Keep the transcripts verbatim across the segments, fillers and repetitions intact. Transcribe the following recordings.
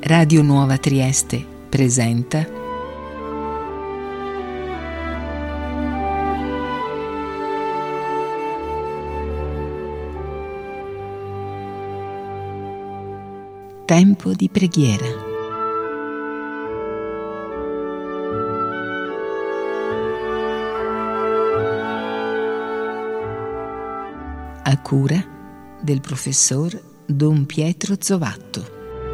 Radio Nuova Trieste presenta Tempo di preghiera. A cura del professor Don Pietro Zovatto.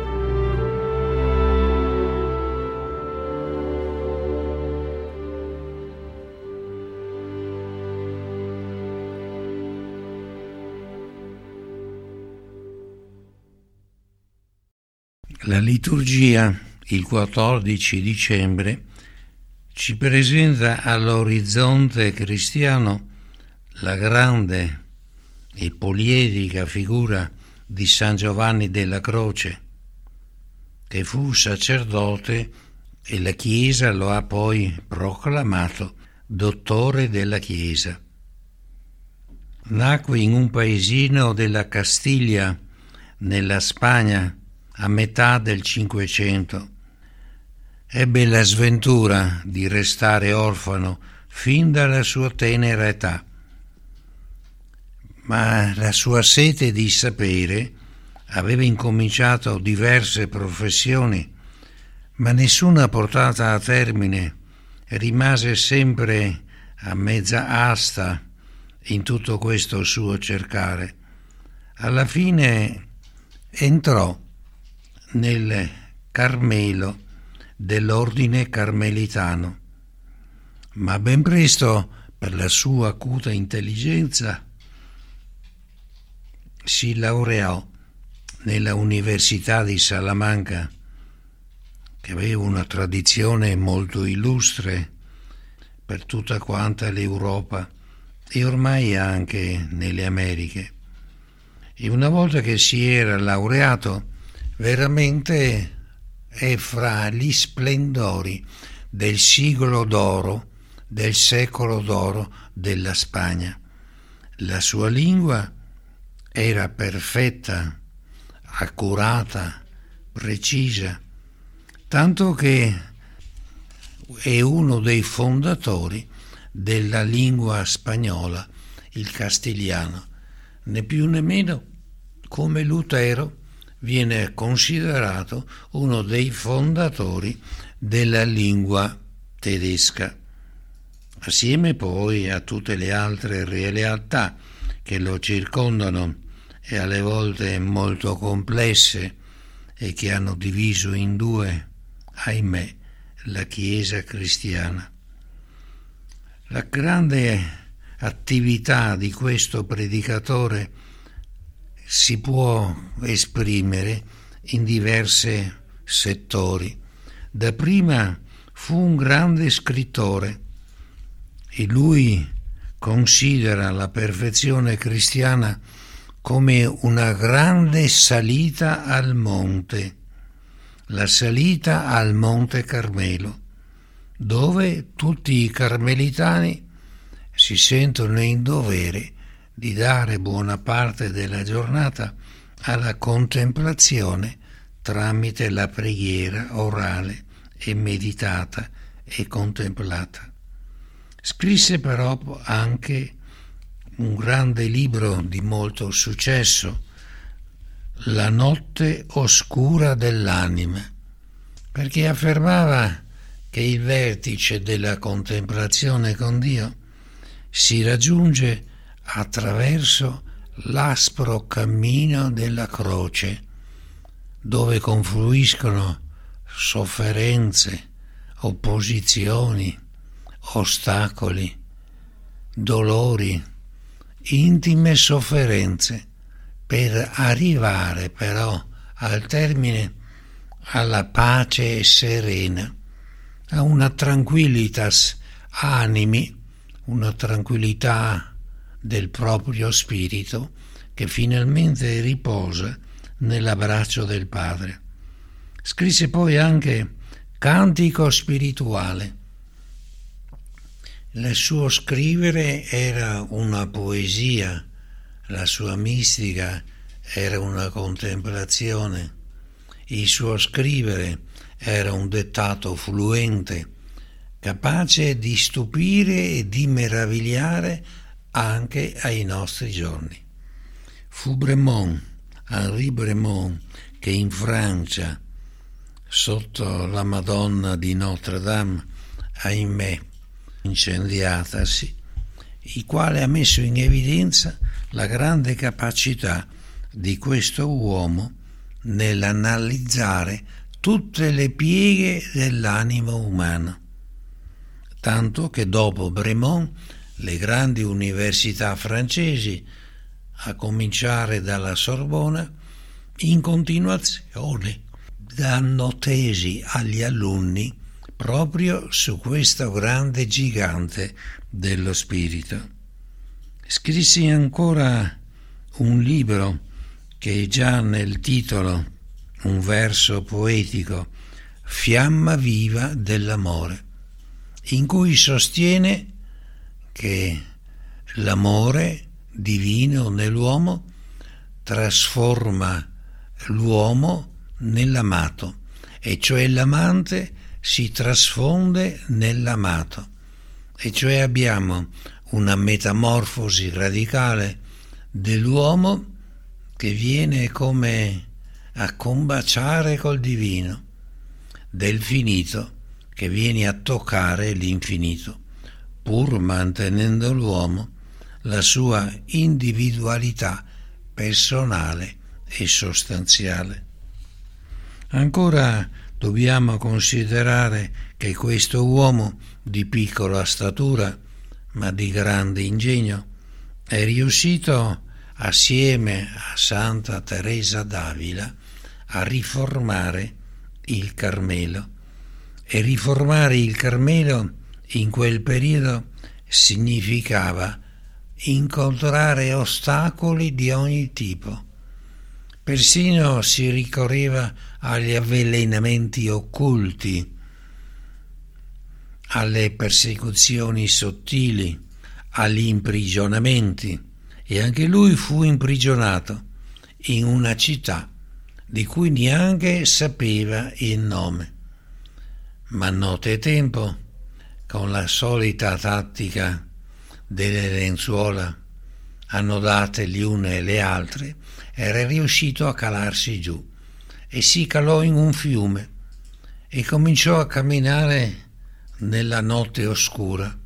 La liturgia, il quattordici dicembre, ci presenta all'orizzonte cristiano la grande e poliedrica figura di San Giovanni della Croce, che fu sacerdote e la Chiesa lo ha poi proclamato dottore della Chiesa. Nacque in un paesino della Castiglia, nella Spagna, a metà del Cinquecento. Ebbe la sventura di restare orfano fin dalla sua tenera età, ma la sua sete di sapere aveva incominciato diverse professioni, ma nessuna portata a termine. Rimase sempre a mezza asta in tutto questo suo cercare. Alla fine entrò nel Carmelo dell'ordine carmelitano, ma ben presto, per la sua acuta intelligenza, si laureò nella Università di Salamanca, che aveva una tradizione molto illustre per tutta quanta l'Europa e ormai anche nelle Americhe. E una volta che si era laureato, veramente è fra gli splendori del siglo d'oro, del secolo d'oro della Spagna. La sua lingua era perfetta, accurata, precisa, tanto che è uno dei fondatori della lingua spagnola, il castigliano. Né più né meno, come Lutero, viene considerato uno dei fondatori della lingua tedesca, assieme poi a tutte le altre realtà che lo circondano e alle volte molto complesse e che hanno diviso in due, ahimè, la Chiesa cristiana. La grande attività di questo predicatore si può esprimere in diversi settori. Dapprima fu un grande scrittore e lui considera la perfezione cristiana come una grande salita al monte, la salita al Monte Carmelo, dove tutti i carmelitani si sentono in dovere di dare buona parte della giornata alla contemplazione tramite la preghiera orale e meditata e contemplata. Scrisse però anche un grande libro di molto successo, La notte oscura dell'anima, perché affermava che il vertice della contemplazione con Dio si raggiunge attraverso l'aspro cammino della croce, dove confluiscono sofferenze, opposizioni, ostacoli, dolori, intime sofferenze, per arrivare però al termine alla pace serena, a una tranquillitas animi, una tranquillità del proprio spirito che finalmente riposa nell'abbraccio del Padre. Scrisse poi anche Cantico spirituale. Il suo scrivere era una poesia, la sua mistica era una contemplazione il suo scrivere era un dettato fluente, capace di stupire e di meravigliare anche ai nostri giorni. Fu Bremont, Henri Bremont, che in Francia, sotto la Madonna di Notre Dame, ahimè, incendiatasi, il quale ha messo in evidenza la grande capacità di questo uomo nell'analizzare tutte le pieghe dell'animo umano, tanto che dopo Bremont le grandi università francesi, a cominciare dalla Sorbona, in continuazione danno tesi agli alunni proprio su questo grande gigante dello spirito. Scrissi ancora un libro che già nel titolo, un verso poetico, Fiamma viva dell'amore, in cui sostiene che l'amore divino nell'uomo trasforma l'uomo nell'amato, e cioè l'amante si trasfonde nell'amato, e cioè abbiamo una metamorfosi radicale dell'uomo che viene come a combaciare col divino, del finito che viene a toccare l'infinito, pur mantenendo l'uomo la sua individualità personale e sostanziale. Ancora dobbiamo considerare che questo uomo di piccola statura, ma di grande ingegno, è riuscito assieme a Santa Teresa d'Avila a riformare il Carmelo. E riformare il Carmelo in quel periodo significava incontrare ostacoli di ogni tipo. Persino si ricorreva agli avvelenamenti occulti, alle persecuzioni sottili, agli imprigionamenti, e anche lui fu imprigionato in una città di cui neanche sapeva il nome. Ma nottetempo, con la solita tattica delle lenzuola annodate le une e le altre, era riuscito a calarsi giù e si calò in un fiume e cominciò a camminare nella notte oscura,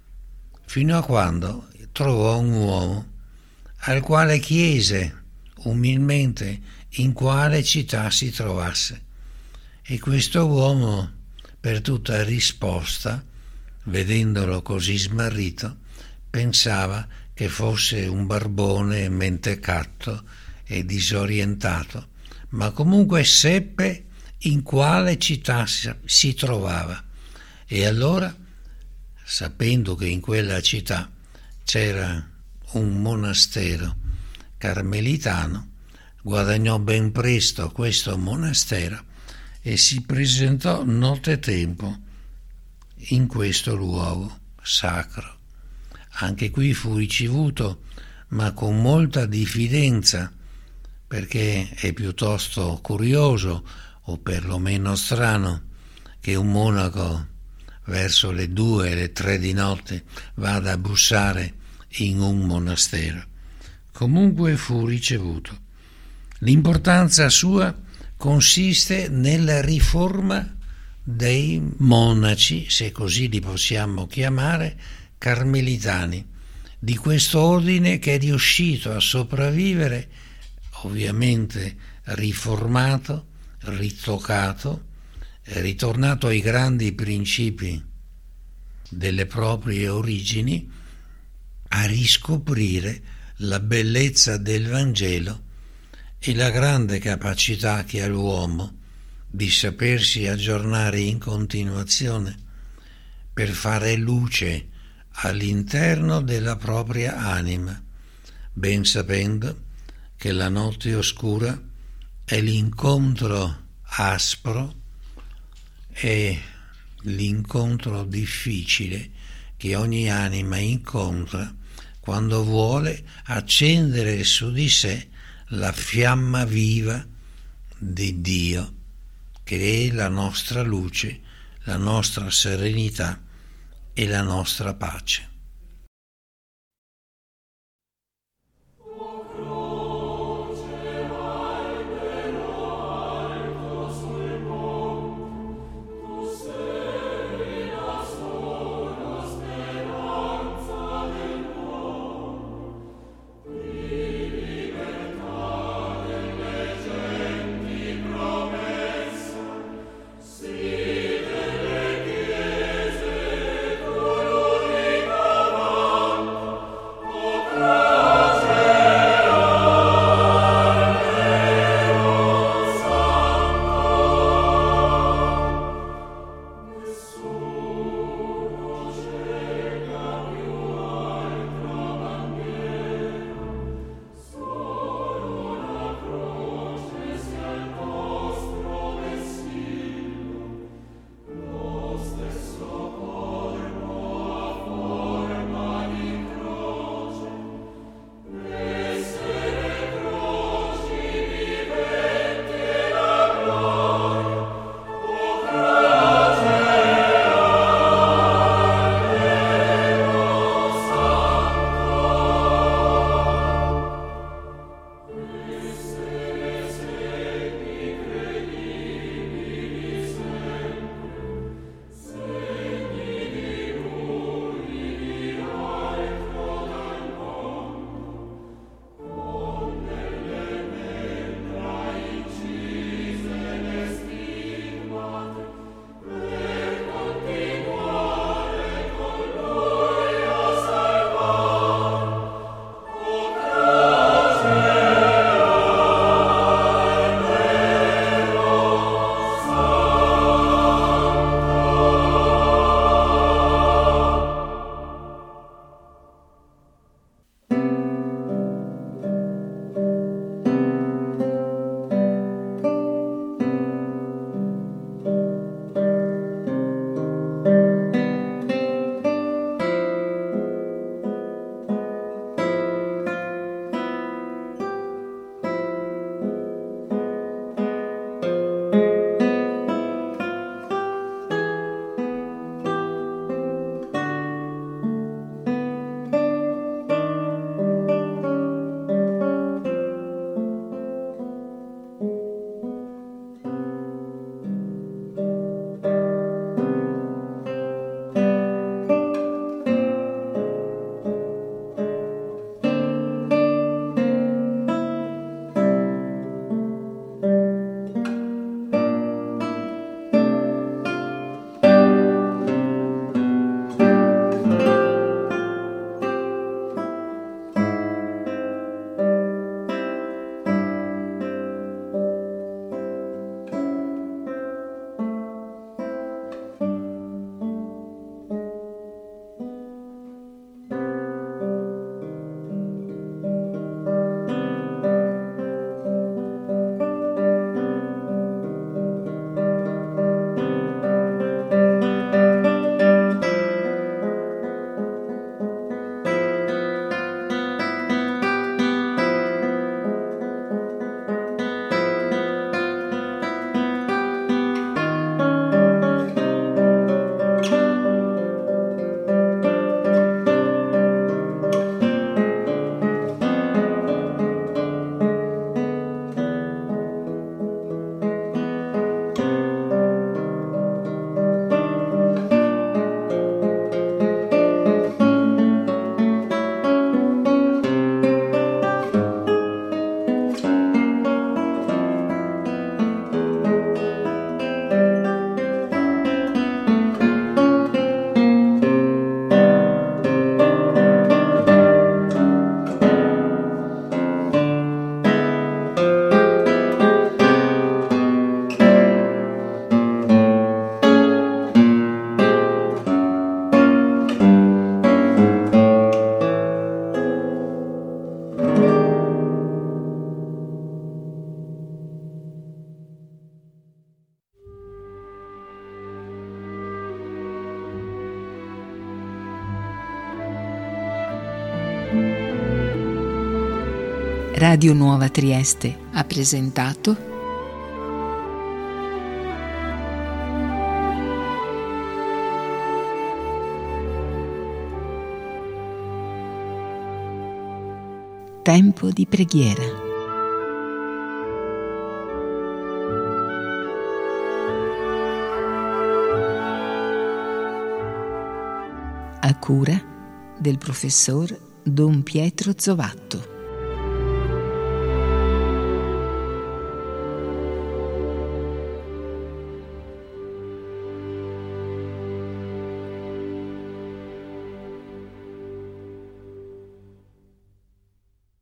fino a quando trovò un uomo al quale chiese umilmente in quale città si trovasse, e questo uomo, per tutta risposta, vedendolo così smarrito, pensava che fosse un barbone mentecatto e disorientato, ma comunque seppe in quale città si trovava, e allora, sapendo che in quella città c'era un monastero carmelitano, guadagnò ben presto questo monastero e si presentò nottetempo in questo luogo sacro. Anche qui fu ricevuto, ma con molta diffidenza, perché è piuttosto curioso, o perlomeno strano, che un monaco verso le due e le tre di notte vada a bussare in un monastero. Comunque fu ricevuto. L'importanza sua consiste nella riforma dei monaci, se così li possiamo chiamare, carmelitani, di questo ordine che è riuscito a sopravvivere, ovviamente riformato, ritoccato, ritornato ai grandi principi delle proprie origini, a riscoprire la bellezza del Vangelo e la grande capacità che ha l'uomo di sapersi aggiornare in continuazione per fare luce all'interno della propria anima, ben sapendo che la notte oscura è l'incontro aspro e l'incontro difficile che ogni anima incontra quando vuole accendere su di sé la fiamma viva di Dio, che è la nostra luce, la nostra serenità e la nostra pace. Radio Nuova Trieste ha presentato Tempo di preghiera. A cura del professor Don Pietro Zovatto.